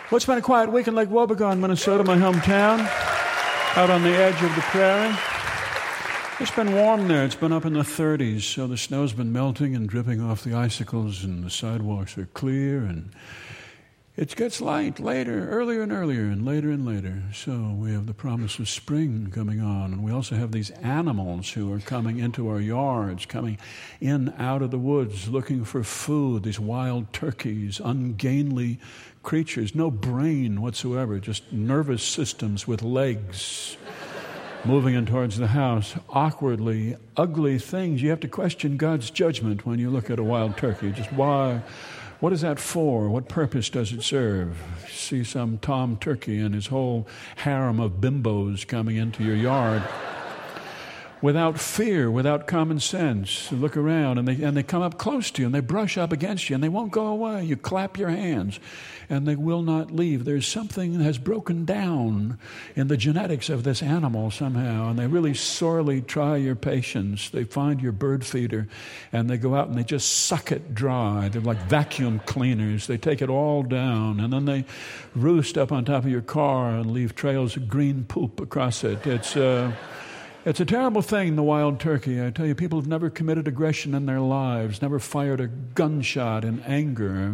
Well, it's been a quiet week in Lake Wobegon, Minnesota, my hometown, out on the edge of the prairie. It's been warm there. It's been up in the 30s, so the snow's been melting and dripping off the icicles, and the sidewalks are clear, and it gets light later, earlier and earlier, and later. So we have the promise of spring coming on, and we also have these animals who are coming into our yards, coming in out of the woods, looking for food, these wild turkeys, ungainly creatures, no brain whatsoever, just nervous systems with legs moving in towards the house. Awkwardly ugly things. You have to question God's judgment when you look at a wild turkey. Just why? What is that for? What purpose does it serve? See some Tom Turkey and his whole harem of bimbos coming into your yard without fear, without common sense. You look around and they come up close to you and they brush up against you and they won't go away. You clap your hands and they will not leave. There's something that has broken down in the genetics of this animal somehow, and they really sorely try your patience. They find your bird feeder and they go out and they just suck it dry. They're like vacuum cleaners. They take it all down and then they roost up on top of your car and leave trails of green poop across it. It's a terrible thing, the wild turkey. I tell you, people have never committed aggression in their lives, never fired a gunshot in anger.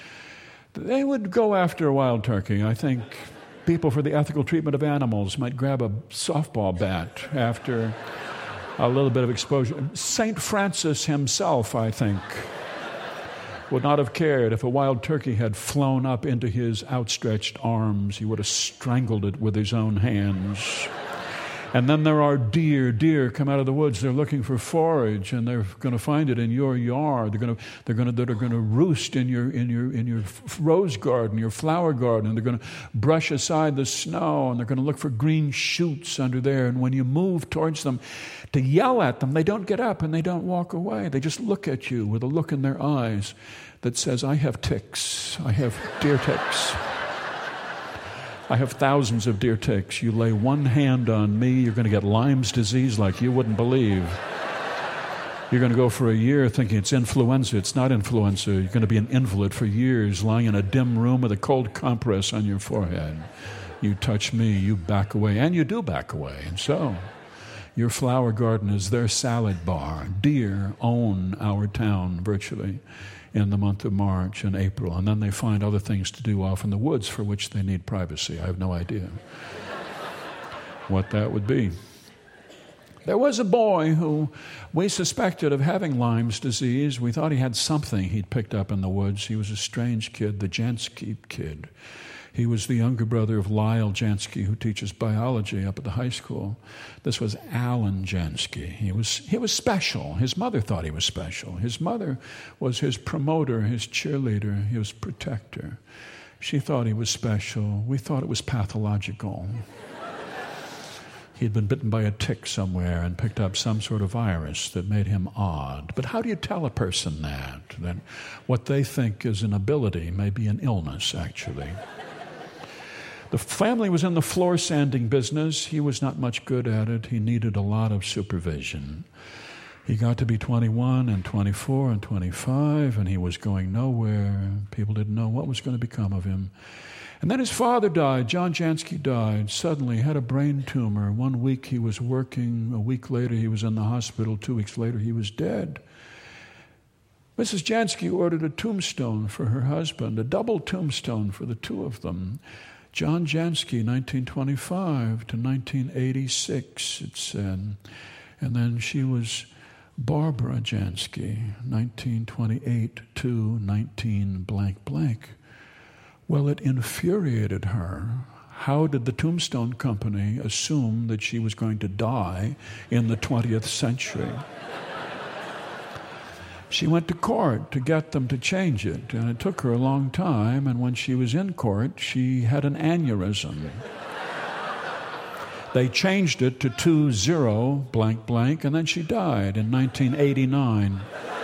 They would go after a wild turkey. I think people for the ethical treatment of animals might grab a softball bat after a little bit of exposure. St. Francis himself, I think, would not have cared if a wild turkey had flown up into his outstretched arms. He would have strangled it with his own hands. And then there are deer. Deer come out of the woods. They're looking for forage, and they're going to find it in your yard. They're going to roost in your rose garden, your flower garden. They're going to brush aside the snow, and they're going to look for green shoots under there. And when you move towards them to yell at them, they don't get up and they don't walk away. They just look at you with a look in their eyes that says, "I have ticks. I have deer ticks. I have thousands of deer ticks. You lay one hand on me, you're going to get Lyme's disease like you wouldn't believe. You're going to go for a year thinking it's influenza. It's not influenza. You're going to be an invalid for years, lying in a dim room with a cold compress on your forehead. You touch me, you back away, and you do back away. And so, your flower garden is their salad bar. Deer own our town virtually in the month of March and April, and then they find other things to do off in the woods for which they need privacy. I have no idea what that would be. There was a boy who we suspected of having Lyme's disease. We thought he had something he'd picked up in the woods. He was a strange kid, the Jansky kid. He was the younger brother of Lyle Jansky, who teaches biology up at the high school. This was Alan Jansky. He was special. His mother thought he was special. His mother was his promoter, his cheerleader, his protector. She thought he was special. We thought it was pathological. He'd been bitten by a tick somewhere and picked up some sort of virus that made him odd. But how do you tell a person that what they think is an ability may be an illness, actually? The family was in the floor sanding business. He was not much good at it. He needed a lot of supervision. He got to be 21 and 24 and 25, and he was going nowhere. People didn't know what was going to become of him. And then his father died. John Jansky died. Suddenly, he had a brain tumor. 1 week he was working. A week later, he was in the hospital. 2 weeks later, he was dead. Mrs. Jansky ordered a tombstone for her husband, a double tombstone for the two of them. John Jansky, 1925 to 1986, it said. And then she was Barbara Jansky, 1928 to 19 blank blank. Well, it infuriated her. How did the tombstone company assume that she was going to die in the 20th century? She went to court to get them to change it, and it took her a long time, and when she was in court, she had an aneurysm. They changed it to 20 blank blank, and then she died in 1989.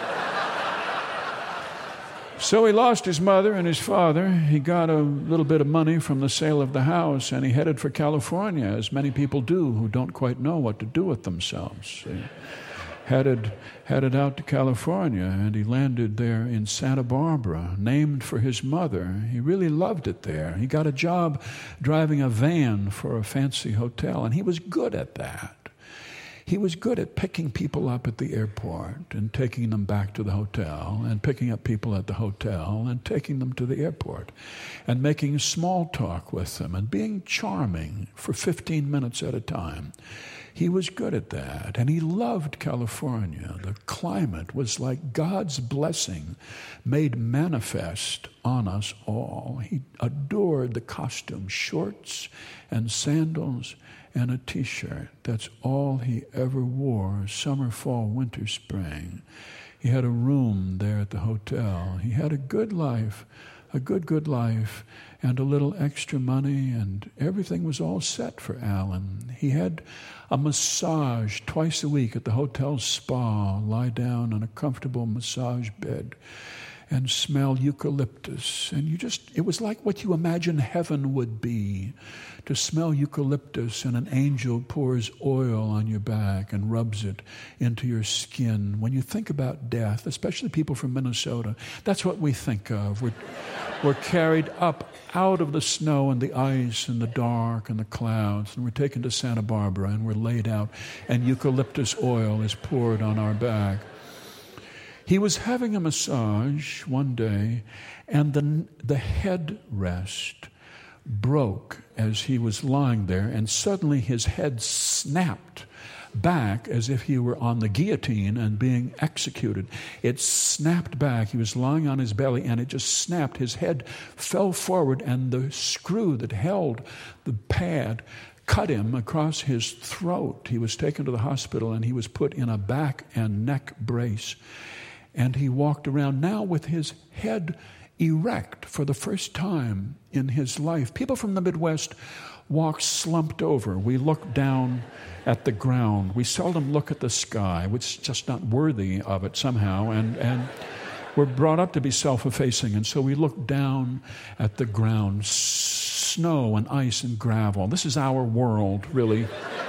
So he lost his mother and his father. He got a little bit of money from the sale of the house, and he headed for California, as many people do who don't quite know what to do with themselves. headed out to California, and he landed there in Santa Barbara, named for his mother. He really loved it there. He got a job driving a van for a fancy hotel, and he was good at that. He was good at picking people up at the airport and taking them back to the hotel, and picking up people at the hotel and taking them to the airport, and making small talk with them and being charming for 15 minutes at a time. He was good at that, and he loved California. The climate was like God's blessing made manifest on us all. He adored the costume, shorts and sandals and a t-shirt. That's all he ever wore, summer, fall, winter, spring. He had a room there at the hotel. He had a good life, a good life, and a little extra money, and everything was all set for Alan. He had a massage twice a week at the hotel spa, lie down on a comfortable massage bed and smell eucalyptus. And it was like what you imagine heaven would be, to smell eucalyptus, and an angel pours oil on your back and rubs it into your skin. When you think about death, especially people from Minnesota, that's what we think of. We're carried up out of the snow and the ice and the dark and the clouds, and we're taken to Santa Barbara, and we're laid out, and eucalyptus oil is poured on our back. He was having a massage one day, and the headrest broke as he was lying there, and suddenly his head snapped back as if he were on the guillotine and being executed. It snapped back. He was lying on his belly, and it just snapped. His head fell forward, and the screw that held the pad cut him across his throat. He was taken to the hospital, and he was put in a back and neck brace. And he walked around now with his head erect for the first time in his life. People from the Midwest walk slumped over. We look down at the ground. We seldom look at the sky, which is just not worthy of it somehow. And we're brought up to be self-effacing, and so we look down at the ground, snow and ice and gravel. This is our world, really.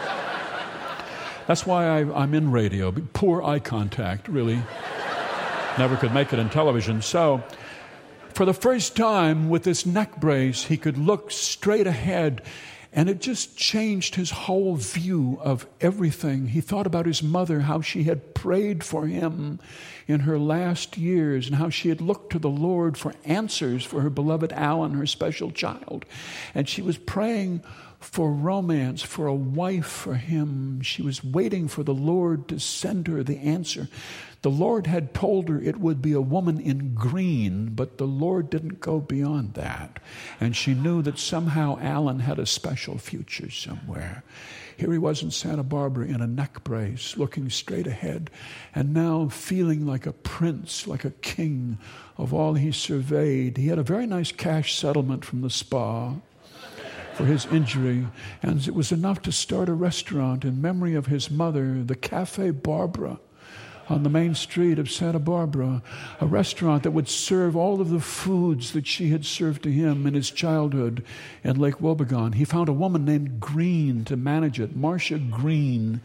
That's why I'm in radio. Poor eye contact, really. Never could make it in television. So, for the first time with this neck brace, he could look straight ahead, and it just changed his whole view of everything. He thought about his mother, how she had prayed for him in her last years, and how she had looked to the Lord for answers for her beloved Alan, her special child. And she was praying for romance, for a wife for him. She was waiting for the Lord to send her the answer. The Lord had told her it would be a woman in green, but the Lord didn't go beyond that. And she knew that somehow Alan had a special future somewhere. Here he was in Santa Barbara in a neck brace, looking straight ahead, and now feeling like a prince, like a king of all he surveyed. He had a very nice cash settlement from the spa for his injury, and it was enough to start a restaurant in memory of his mother, the Cafe Barbara, on the main street of Santa Barbara, a restaurant that would serve all of the foods that she had served to him in his childhood in Lake Wobegon. He found a woman named Green to manage it, Marcia Green.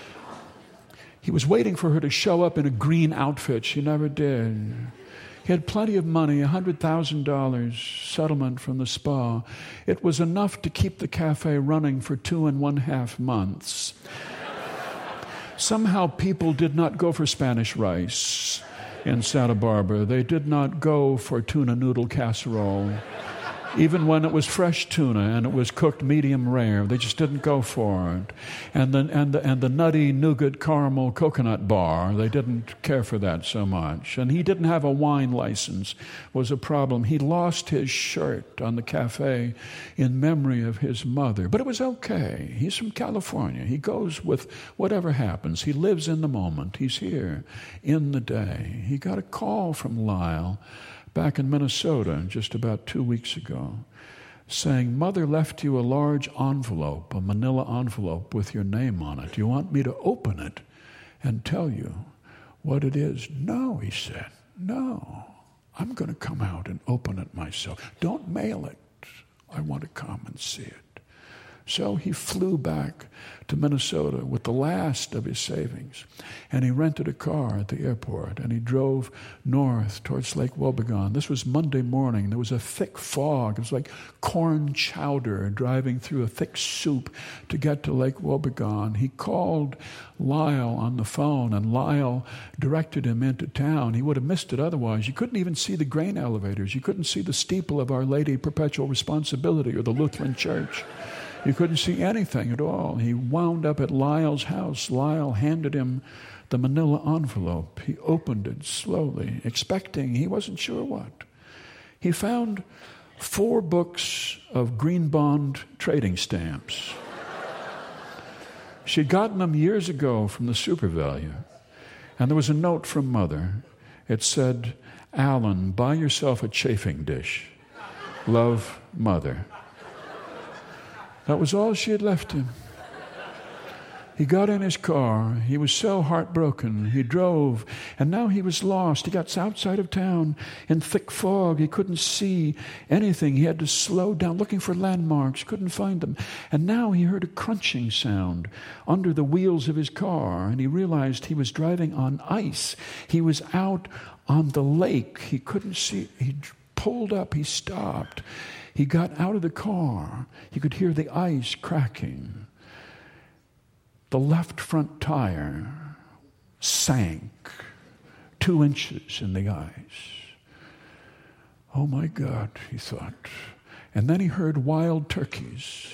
He was waiting for her to show up in a green outfit. She never did. He had plenty of money, $100,000 settlement from the spa. It was enough to keep the cafe running for 2.5 months. Somehow people did not go for Spanish rice in Santa Barbara. They did not go for tuna noodle casserole. Even when it was fresh tuna and it was cooked medium rare, they just didn't go for it. And the nutty nougat caramel coconut bar, they didn't care for that so much. And he didn't have a wine license, was a problem. He lost his shirt on the cafe in memory of his mother. But it was okay. He's from California. He goes with whatever happens. He lives in the moment. He's here in the day. He got a call from Lyle back in Minnesota just about 2 weeks ago, saying, Mother left you a large envelope, a manila envelope with your name on it. Do you want me to open it and tell you what it is? No, he said. No, I'm going to come out and open it myself. Don't mail it. I want to come and see it. So he flew back to Minnesota with the last of his savings. And he rented a car at the airport, and he drove north towards Lake Wobegon. This was Monday morning. There was a thick fog. It was like corn chowder driving through a thick soup to get to Lake Wobegon. He called Lyle on the phone, and Lyle directed him into town. He would have missed it otherwise. You couldn't even see the grain elevators. You couldn't see the steeple of Our Lady Perpetual Responsibility or the Lutheran Church. You couldn't see anything at all. He wound up at Lyle's house. Lyle handed him the manila envelope. He opened it slowly, expecting he wasn't sure what. He found 4 books of green bond trading stamps. She'd gotten them years ago from the SuperValu. And there was a note from Mother. It said, "Alan, buy yourself a chafing dish. Love, Mother." That was all she had left him. He got in his car. He was so heartbroken. He drove, and now he was lost. He got outside of town in thick fog. He couldn't see anything. He had to slow down, looking for landmarks, couldn't find them. And now he heard a crunching sound under the wheels of his car, and he realized he was driving on ice. He was out on the lake. He couldn't see. He pulled up. He stopped. He got out of the car. He could hear the ice cracking. The left front tire sank 2 inches in the ice. Oh my God, he thought. And then he heard wild turkeys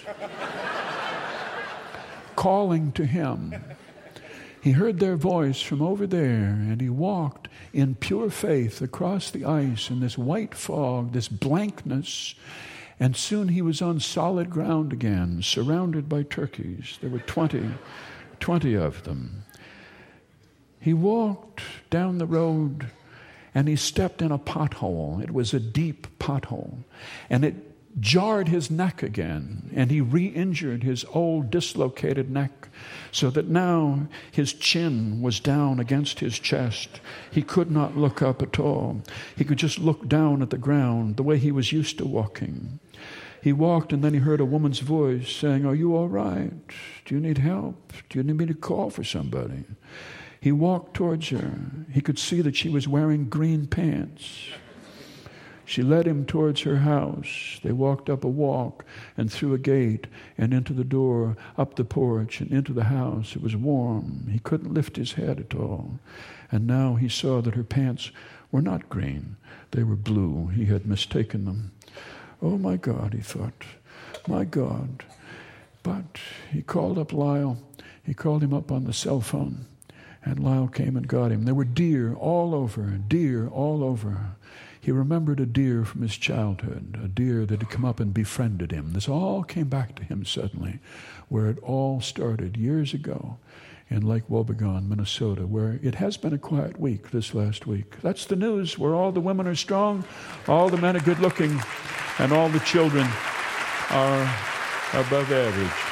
calling to him. He heard their voice from over there, and he walked in pure faith across the ice in this white fog, this blankness. And soon he was on solid ground again, surrounded by turkeys. There were 20 of them. He walked down the road, and he stepped in a pothole. It was a deep pothole, and it jarred his neck again, and he re-injured his old dislocated neck, so that now his chin was down against his chest. He could not look up at all. He could just look down at the ground the way he was used to walking. He walked, and then he heard a woman's voice saying, "Are you all right? Do you need help? Do you need me to call for somebody?" He walked towards her. He could see that she was wearing green pants. She led him towards her house. They walked up a walk and through a gate and into the door, up the porch and into the house. It was warm. He couldn't lift his head at all. And now he saw that her pants were not green. They were blue. He had mistaken them. Oh, my God, he thought. My God. But he called up Lyle. He called him up on the cell phone. And Lyle came and got him. There were deer all over, deer all over. He remembered a deer from his childhood, a deer that had come up and befriended him. This all came back to him suddenly, where it all started years ago in Lake Wobegon, Minnesota, where it has been a quiet week this last week. That's the news, where all the women are strong, all the men are good looking, and all the children are above average.